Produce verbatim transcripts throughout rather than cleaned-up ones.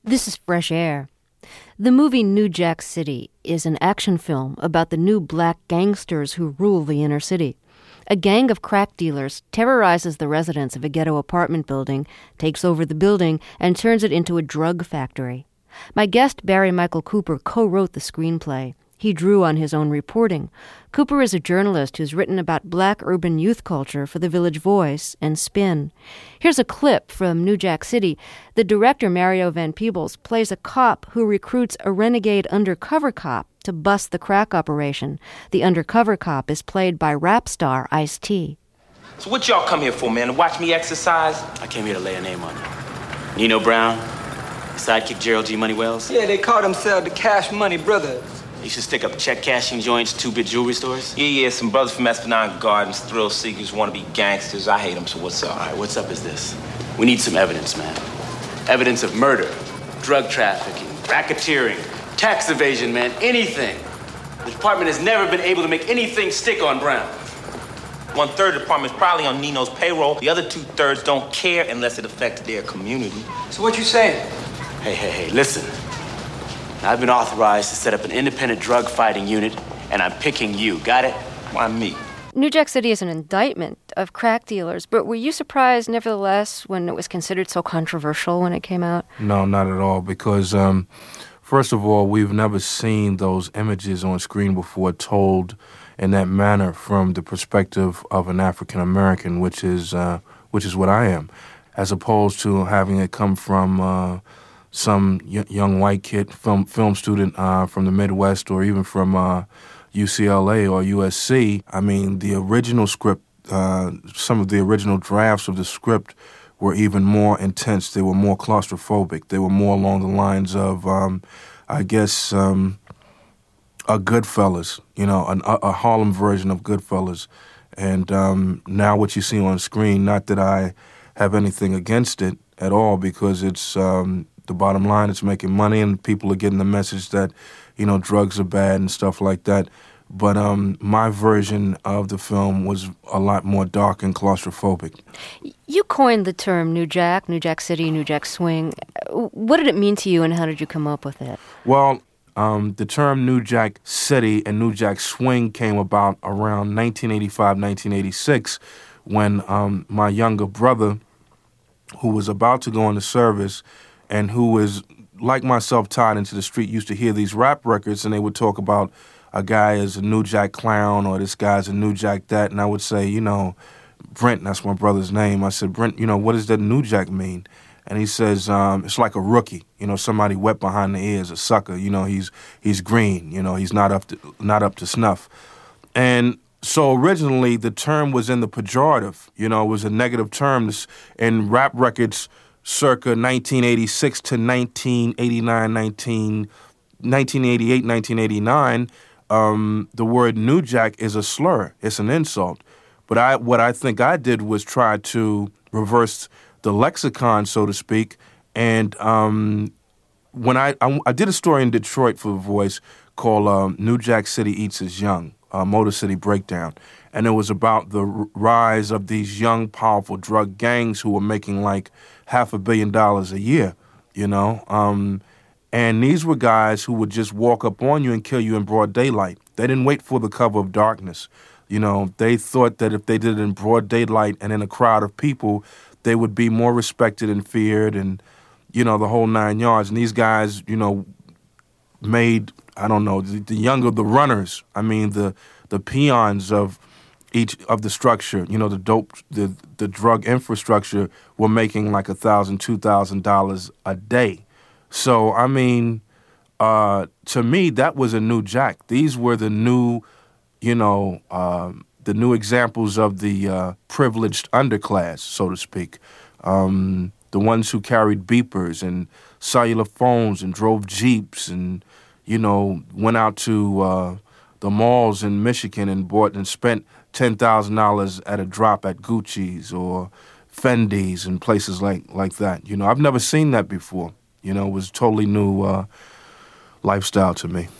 This is Fresh Air. The movie New Jack City is an action film about the new black gangsters who rule the inner city. A gang of crack dealers terrorizes the residents of a ghetto apartment building, takes over the building, and turns it into a drug factory. My guest, Barry Michael Cooper, co-wrote the screenplay. He drew on his own reporting. Cooper is a journalist who's written about black urban youth culture for The Village Voice and Spin. Here's a clip from New Jack City. The director, Mario Van Peebles, plays a cop who recruits a renegade undercover cop to bust the crack operation. The undercover cop is played by rap star Ice-T. So what y'all come here for, man? To watch me exercise? I came here to lay a name on you. Nino Brown, sidekick Gerald G. Money Wells. Yeah, they call themselves the Cash Money Brothers. You should stick up check cashing joints, two-bit jewelry stores. Yeah, yeah, some brothers from Esplanade Gardens, thrill seekers, want to be gangsters. I hate them, so what's up? All right, what's up is this. We need some evidence, man. Evidence of murder, drug trafficking, racketeering, tax evasion, man, anything. The department has never been able to make anything stick on Brown. One-third of the department is probably on Nino's payroll. The other two-thirds don't care unless it affects their community. So what you saying? Hey, hey, hey, listen. I've been authorized to set up an independent drug fighting unit, and I'm picking you. Got it? Why me? New Jack City is an indictment of crack dealers, but were you surprised, nevertheless, when it was considered so controversial when it came out? No, not at all, because, um, first of all, we've never seen those images on screen before told in that manner from the perspective of an African American, which is uh, which is what I am, as opposed to having it come from uh, some y- young white kid, film film student uh, from the Midwest, or even from uh, U C L A or U S C. I mean, the original script, uh, some of the original drafts of the script were even more intense. They were more claustrophobic. They were more along the lines of, um, I guess, um, a Goodfellas, you know, an, a, a Harlem version of Goodfellas. And um, now what you see on screen, not that I have anything against it at all, because it's um, the bottom line, it's making money and people are getting the message that, you know, drugs are bad and stuff like that. But um, my version of the film was a lot more dark and claustrophobic. You coined the term New Jack, New Jack City, New Jack Swing. What did it mean to you and how did you come up with it? Well, um, the term New Jack City and New Jack Swing came about around nineteen eighty-five, nineteen eighty-six, when um, my younger brother, who was about to go into service and who was, like myself, tied into the street, used to hear these rap records, and they would talk about a guy is a New Jack clown, or this guy's a New Jack that, and I would say, you know, Brent, that's my brother's name. I said, Brent, you know, what does that New Jack mean? And he says, um, it's like a rookie, you know, somebody wet behind the ears, a sucker, you know, he's he's green, you know, he's not up to, not up to snuff. And so originally the term was in the pejorative, you know, it was a negative term in rap records circa nineteen eighty-six to nineteen eighty-nine, nineteen, nineteen eighty-eight, nineteen eighty-nine. Um, the word New Jack is a slur. It's an insult. But I, what I think I did was try to reverse the lexicon, so to speak. And um, when I, I I did a story in Detroit for The Voice called um, New Jack City Eats Its Young, uh, Motor City Breakdown. And it was about the r- rise of these young, powerful drug gangs who were making like half a billion dollars a year, you know. Um, and these were guys who would just walk up on you and kill you in broad daylight. They didn't wait for the cover of darkness. You know, they thought that if they did it in broad daylight and in a crowd of people, they would be more respected and feared and, you know, the whole nine yards. And these guys, you know, made, I don't know, the, the younger, the runners, I mean, the the peons of each of the structure, you know, the dope, the the drug infrastructure were making like a thousand, two thousand dollars a day. So, I mean, uh, to me, that was a new Jack. These were the new, you know, um, the new examples of the uh, privileged underclass, so to speak. Um, the ones who carried beepers and cellular phones and drove Jeeps and, you know, went out to uh, the malls in Michigan and bought and spent ten thousand dollars at a drop at Gucci's or Fendi's and places like, like that. You know, I've never seen that before. You know, it was a totally new uh, lifestyle to me.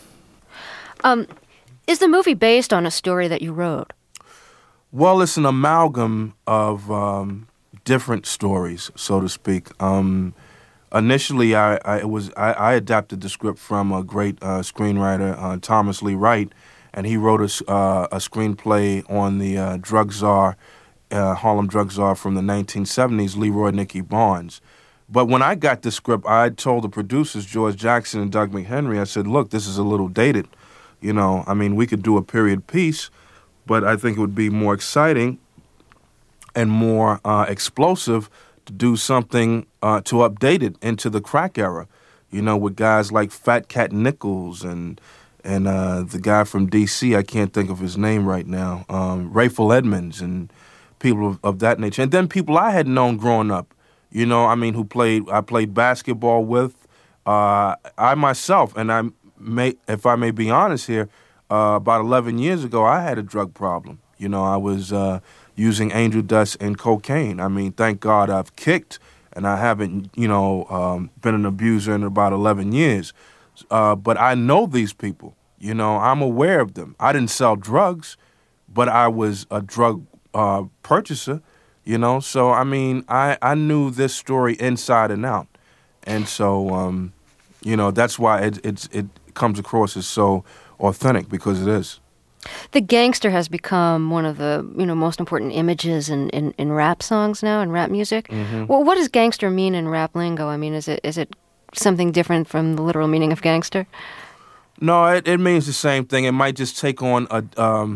Um, is the movie based on a story that you wrote? Well, it's an amalgam of um, different stories, so to speak. Um, initially, I, I it was I, I adapted the script from a great uh, screenwriter, uh, Thomas Lee Wright, and he wrote a, uh, a screenplay on the uh, drug czar, uh, Harlem drug czar from the nineteen seventies, Leroy Nicky Barnes. But when I got the script, I told the producers, George Jackson and Doug McHenry, I said, look, this is a little dated. You know, I mean, we could do a period piece, but I think it would be more exciting and more uh, explosive to do something uh, to update it into the crack era, you know, with guys like Fat Cat Nichols and and uh, the guy from D C, I can't think of his name right now, um, Rayful Edmonds and people of, of that nature. And then people I had known growing up, you know, I mean, who played, I played basketball with, uh, I myself, and I may, if I may be honest here, uh, about eleven years ago, I had a drug problem. You know, I was uh, using angel dust and cocaine. I mean, thank God I've kicked, and I haven't, you know, um, been an abuser in about eleven years. Uh, but I know these people. You know, I'm aware of them. I didn't sell drugs, but I was a drug uh, purchaser, you know. So, I mean, I, I knew this story inside and out. And so, um, you know, that's why it, it's, it comes across as so authentic, because it is. The gangster has become one of the, you know, most important images in, in, in rap songs now, in rap music. Mm-hmm. Well, what does gangster mean in rap lingo? I mean, is it is it something different from the literal meaning of gangster? No, it, it means the same thing. It might just take on a, um,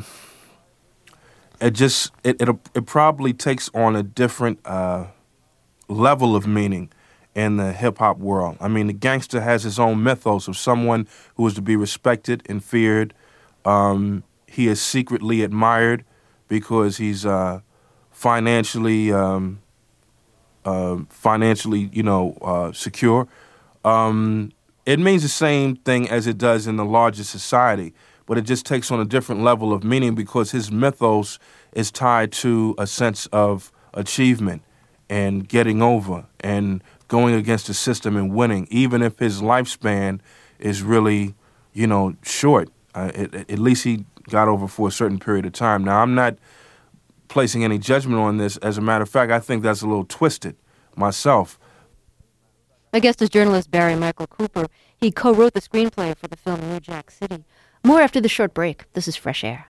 it just, it, it it probably takes on a different uh, level of meaning in the hip-hop world. I mean, the gangster has his own mythos of someone who is to be respected and feared. Um, he is secretly admired because he's uh, financially, um, uh, financially, you know, uh, secure. Um, it means the same thing as it does in the larger society, but it just takes on a different level of meaning because his mythos is tied to a sense of achievement and getting over and going against the system and winning, even if his lifespan is really, you know, short. Uh, it, at least he got over for a certain period of time. Now, I'm not placing any judgment on this. As a matter of fact, I think that's a little twisted myself. My guest is journalist Barry Michael Cooper. He co-wrote the screenplay for the film New Jack City. More after the short break. This is Fresh Air.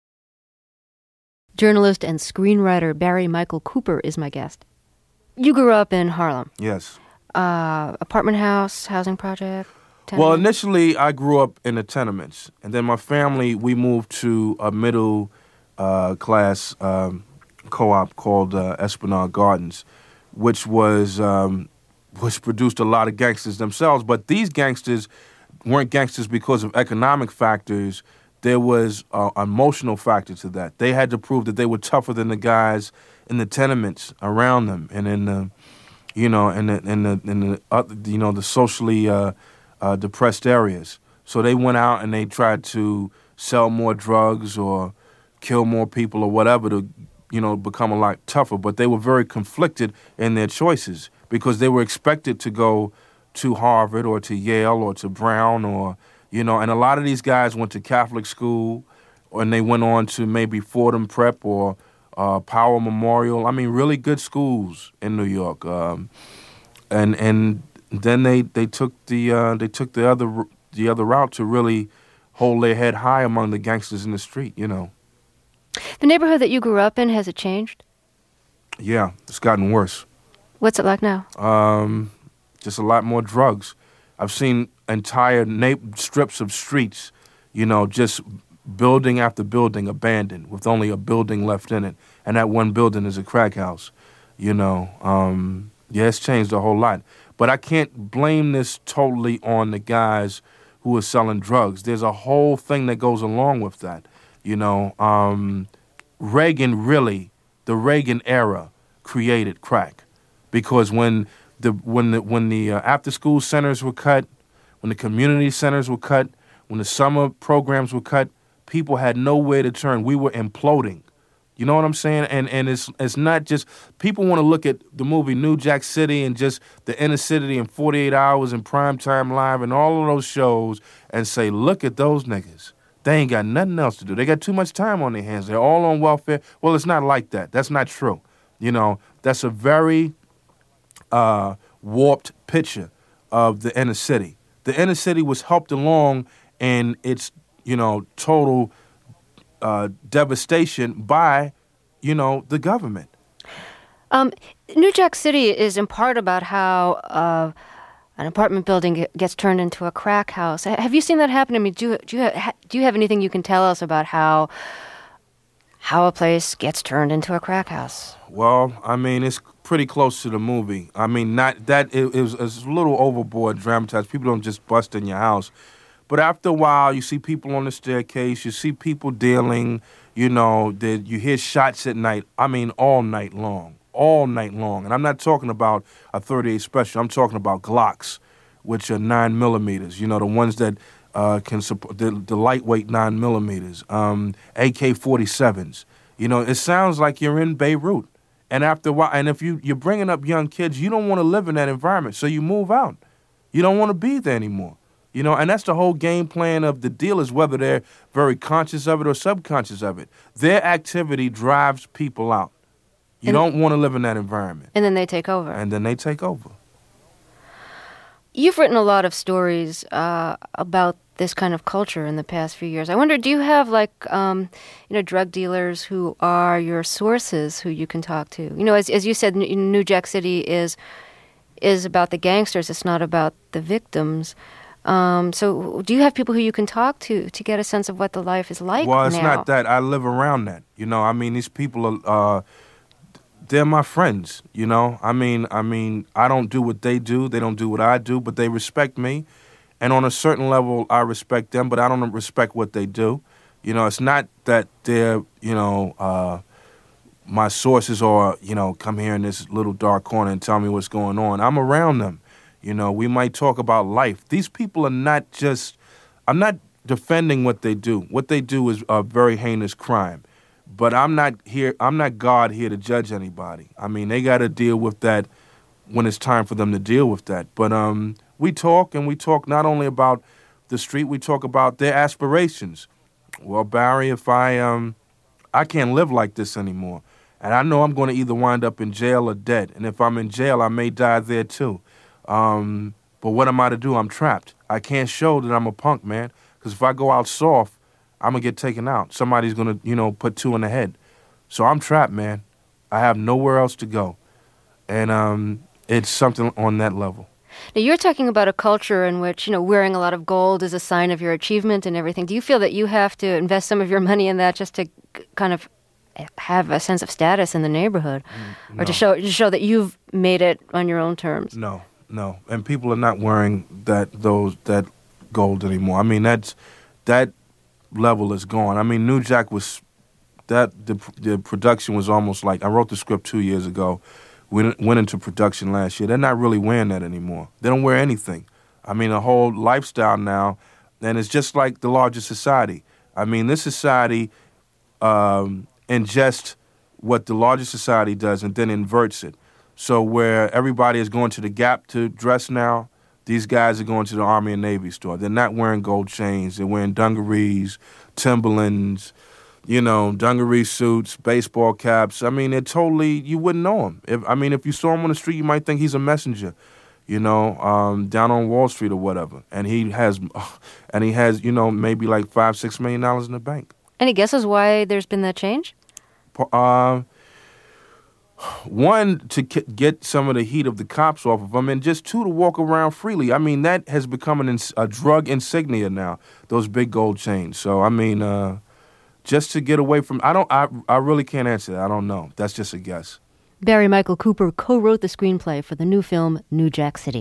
Journalist and screenwriter Barry Michael Cooper is my guest. You grew up in Harlem. Yes. Uh, apartment house, housing project? Tenement? Well, initially I grew up in the tenements, and then my family, we moved to a middle uh, class um, co-op called uh, Esplanade Gardens, which was um, which produced a lot of gangsters themselves. But these gangsters weren't gangsters because of economic factors. There was an emotional factor to that. They had to prove that they were tougher than the guys in the tenements around them, and in the, you know, in the in the in the uh, you know the socially uh, uh, depressed areas. So they went out and they tried to sell more drugs or kill more people or whatever to, you know, become a lot tougher. But they were very conflicted in their choices because they were expected to go to Harvard or to Yale or to Brown or, you know, and a lot of these guys went to Catholic school and they went on to maybe Fordham Prep or uh, Power Memorial. I mean, really good schools in New York. Um, and and then they, they took the uh, they took the other the other route to really hold their head high among the gangsters in the street, you know. The neighborhood that you grew up in, has it changed? Yeah, it's gotten worse. What's it like now? Um, just a lot more drugs. I've seen entire na- strips of streets, you know, just building after building abandoned with only a building left in it. And that one building is a crack house, you know. Um, yeah, it's changed a whole lot. But I can't blame this totally on the guys who are selling drugs. There's a whole thing that goes along with that. You know, um, Reagan really, the Reagan era created crack. Because when the when the when the uh, after school centers were cut, when the community centers were cut, when the summer programs were cut, people had nowhere to turn. We were imploding. You know what I'm saying? And and it's it's not just people want to look at the movie New Jack City and just the inner city and forty-eight hours and Primetime Live and all of those shows and say, look at those niggas. They ain't got nothing else to do. They got too much time on their hands. They're all on welfare. Well, it's not like that. That's not true. You know, that's a very Uh, warped picture of the inner city. The inner city was helped along in its, you know, total uh, devastation by, you know, the government. Um, New Jack City is in part about how uh, an apartment building gets turned into a crack house. Have you seen that happen? I mean, do you, do you, ha- do you have anything you can tell us about how how a place gets turned into a crack house? Well, I mean, it's pretty close to the movie. I mean, not that it, it, was, it was a little overboard, dramatized. People don't just bust in your house. But after a while, you see people on the staircase, you see people dealing, you know, the, you hear shots at night. I mean, all night long. all night long. And I'm not talking about a thirty-eight Special. I'm talking about Glocks, which are nine millimeters. You know, the ones that uh, can support the, the lightweight nine millimeters. Um, A K forty-sevens. You know, it sounds like you're in Beirut. And after a while, and if you, you're bringing up young kids, you don't want to live in that environment, so you move out. You don't want to be there anymore. You know, and that's the whole game plan of the dealers, whether they're very conscious of it or subconscious of it. Their activity drives people out. You and, don't want to live in that environment. And then they take over. And then they take over. You've written a lot of stories uh, about this kind of culture in the past few years. I wonder, do you have, like, um, you know, drug dealers who are your sources who you can talk to? You know, as as you said, New Jack City is is about the gangsters. It's not about the victims. Um, so do you have people who you can talk to to get a sense of what the life is like now? Well, it's not that. I live around that. You know, I mean, these people are... Uh, they're my friends, you know. I mean, I mean, I don't do what they do. They don't do what I do, but they respect me. And on a certain level, I respect them, but I don't respect what they do. You know, it's not that they're, you know, uh, my sources are, you know, come here in this little dark corner and tell me what's going on. I'm around them. You know, we might talk about life. These people are not just, I'm not defending what they do. What they do is a very heinous crime. But I'm not here, I'm not God here to judge anybody. I mean, they got to deal with that when it's time for them to deal with that. But um, we talk, and we talk not only about the street, we talk about their aspirations. Well, Barry, if I, um, I can't live like this anymore. And I know I'm going to either wind up in jail or dead. And if I'm in jail, I may die there too. Um, but what am I to do? I'm trapped. I can't show that I'm a punk, man. Because if I go out soft, I'm going to get taken out. Somebody's going to, you know, put two in the head. So I'm trapped, man. I have nowhere else to go. And um, it's something on that level. Now, you're talking about a culture in which, you know, wearing a lot of gold is a sign of your achievement and everything. Do you feel that you have to invest some of your money in that just to kind of have a sense of status in the neighborhood? Mm, no. Or to show, to show that you've made it on your own terms? No, no. And people are not wearing that those that gold anymore. I mean, that's that... level is gone. I mean, New Jack was that the the production was almost like, I wrote the script two years ago, went went into production last year. They're not really wearing that anymore. They don't wear anything. I mean, a whole lifestyle now, and it's just like the larger society. I mean, this society um, ingests what the larger society does and then inverts it. So where everybody is going to the Gap to dress now, these guys are going to the Army and Navy store. They're not wearing gold chains. They're wearing dungarees, Timberlands, you know, dungaree suits, baseball caps. I mean, they're totally, you wouldn't know them. If, I mean, if you saw him on the street, you might think he's a messenger, you know, um, down on Wall Street or whatever. And he has, and he has, you know, maybe like five, six million dollars in the bank. Any guesses why there's been that change? Uh, One, to get some of the heat of the cops off of them, and just two, to walk around freely. I mean, that has become an ins- a drug insignia now, those big gold chains. So, I mean, uh, just to get away from, I don't, I, I really can't answer that. I don't know. That's just a guess. Barry Michael Cooper co-wrote the screenplay for the new film, New Jack City.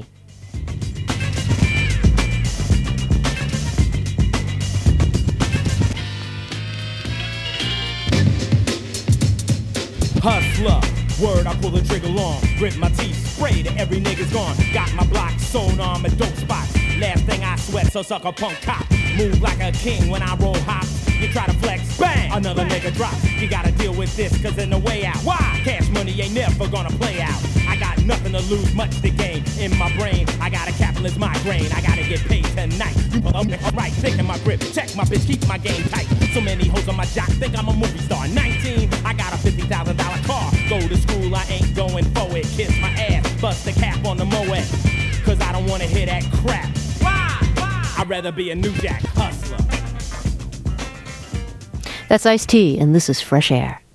Hustler. Word, I pull the trigger long, grit my teeth, spray to every nigga's gone. Got my block sewn on my dope spots. Last thing I sweat, so suck a punk cop. Move like a king when I roll hop. You try to flex, bang, another bang. Nigga drop. You gotta deal with this, cause in the way out. Why? Cash money ain't never gonna play out. I got nothing to lose, much to gain. In my brain, I got a capitalist migraine. I gotta get paid tonight. You alright, thick in my grip. Check my bitch, keep my game tight. So many hoes on my jock, think I'm a movie star. nineteen, I got a fifty thousand dollars car. Go to school, I ain't going for it. Kiss my ass, bust the cap on the Moet. cause I don't wanna hear that crap. Why? Why? I'd rather be a New Jack hustler. That's Ice-T, and this is Fresh Air.